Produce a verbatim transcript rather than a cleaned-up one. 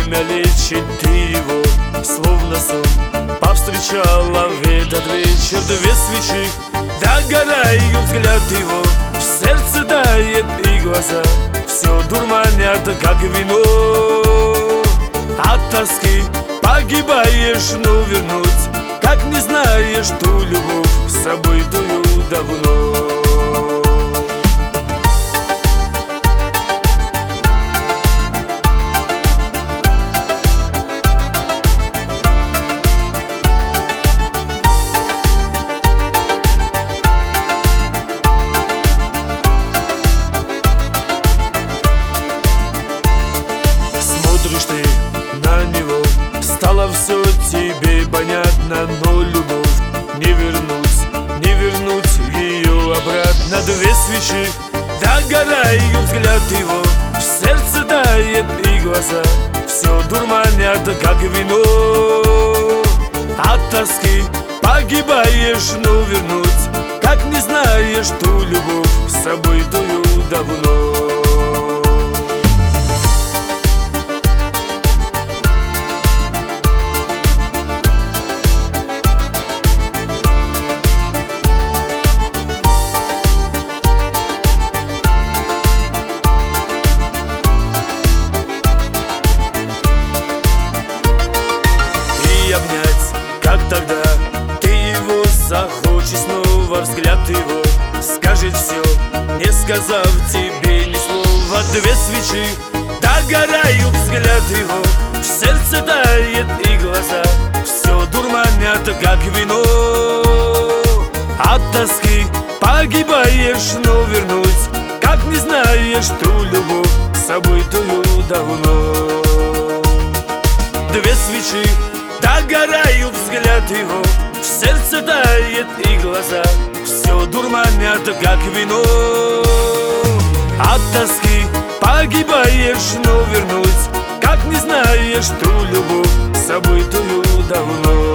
время лечит, ты его словно сон повстречала в этот вечер. Две свечи догорают, взгляд его в сердце дает и глаза все дурманят, как вино. От тоски погибаешь, но вернуть, как не знаешь ту любовь, забытую давно. Смотришь ты на него, стало все тебе понятно, но любовь не вернуть, не вернуть ее обратно. Две свечи догорают, взгляд его в сердце дает и глаза все дурманят, как вино. От тоски погибаешь, но вернуть, как не знаешь ту любовь, забытую давно. Обнять, как тогда ты его захочешь снова, взгляд его скажет все, не сказав тебе ни слова. Две свечи догорают, взгляд его в сердце дает и глаза все дурманят, как вино. От тоски погибаешь, но вернуть, как не знаешь ту любовь, забытую давно. Две свечи догорают, взгляд его в сердце дает и глаза все дурманят, как вино. От тоски погибаешь, но вернуть, как не знаешь ту любовь, забытую давно.